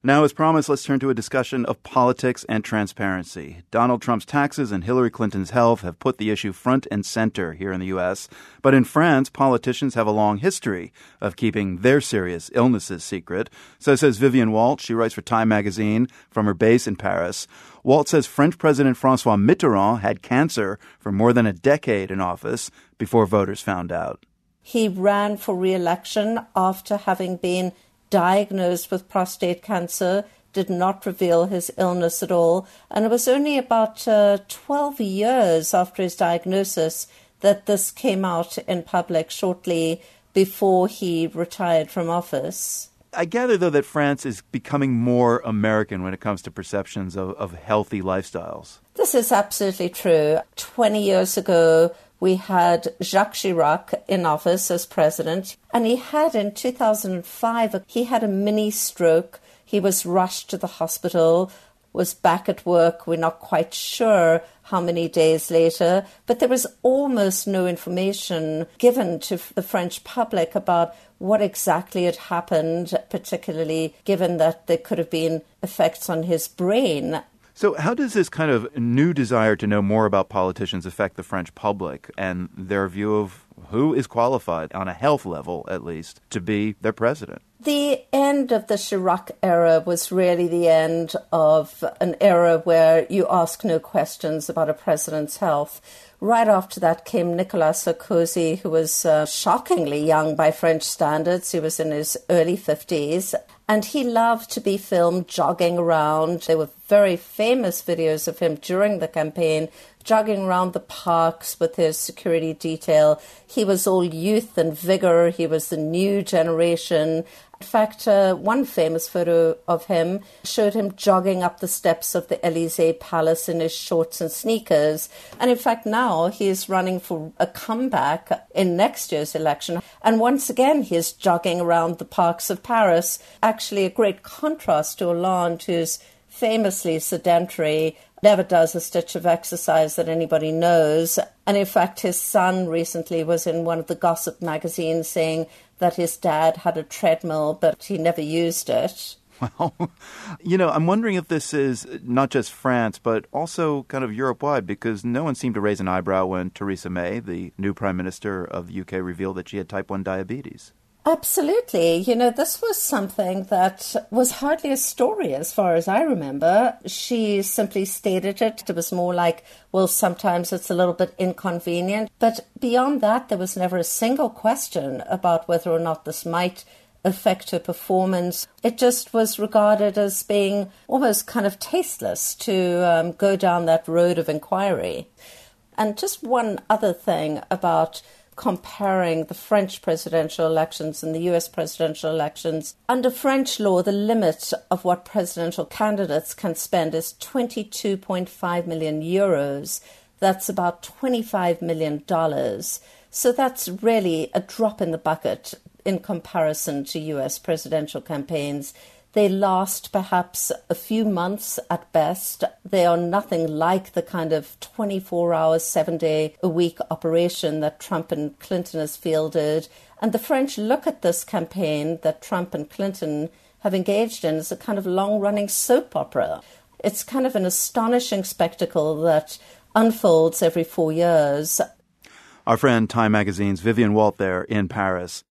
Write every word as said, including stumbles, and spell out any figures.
Now, as promised, let's turn to a discussion of politics and transparency. Donald Trump's taxes and Hillary Clinton's health have put the issue front and center here in the U S. But in France, politicians have a long history of keeping their serious illnesses secret. So says Vivian Walt. She writes for Time magazine from her base in Paris. Walt says French President Francois Mitterrand had cancer for more than a decade in office before voters found out. He ran for re-election after having been diagnosed with prostate cancer, did not reveal his illness at all. And it was only about uh, twelve years after his diagnosis that this came out in public shortly before he retired from office. I gather, though, that France is becoming more American when it comes to perceptions of, of healthy lifestyles. This is absolutely true. Twenty years ago, we had Jacques Chirac in office as president, and he had in two thousand five, he had a mini stroke. He was rushed to the hospital, was back at work. We're not quite sure how many days later, but there was almost no information given to the French public about what exactly had happened, particularly given that there could have been effects on his brain. So how does this kind of new desire to know more about politicians affect the French public and their view of who is qualified, on a health level at least, to be their president? The end of the Chirac era was really the end of an era where you ask no questions about a president's health. Right after that came Nicolas Sarkozy, who was uh, shockingly young by French standards. He was in his early fifties. And he loved to be filmed jogging around. There were very famous videos of him during the campaign, jogging around the parks with his security detail. He was all youth and vigor. He was the new generation. In fact, uh, one famous photo of him showed him jogging up the steps of the Élysée Palace in his shorts and sneakers. And in fact, now he is running for a comeback in next year's election. And once again, he is jogging around the parks of Paris. Actually, a great contrast to Hollande, who's famously sedentary, never does a stitch of exercise that anybody knows. And in fact, his son recently was in one of the gossip magazines saying that his dad had a treadmill, but he never used it. Well, you know, I'm wondering if this is not just France, but also kind of Europe-wide, because no one seemed to raise an eyebrow when Theresa May, the new prime minister of the U K, revealed that she had type one diabetes. Absolutely. You know, this was something that was hardly a story as far as I remember. She simply stated it. It was more like, well, sometimes it's a little bit inconvenient. But beyond that, there was never a single question about whether or not this might affect her performance. It just was regarded as being almost kind of tasteless to um, go down that road of inquiry. And just one other thing about comparing the French presidential elections and the U S presidential elections. Under French law, the limit of what presidential candidates can spend is twenty-two point five million euros. That's about twenty-five million dollars. So that's really a drop in the bucket in comparison to U S presidential campaigns. They last perhaps a few months at best. They are nothing like the kind of twenty-four hour, seven-day-a-week operation that Trump and Clinton has fielded. And the French look at this campaign that Trump and Clinton have engaged in as a kind of long-running soap opera. It's kind of an astonishing spectacle that unfolds every four years. Our friend Time magazine's Vivian Walt there in Paris.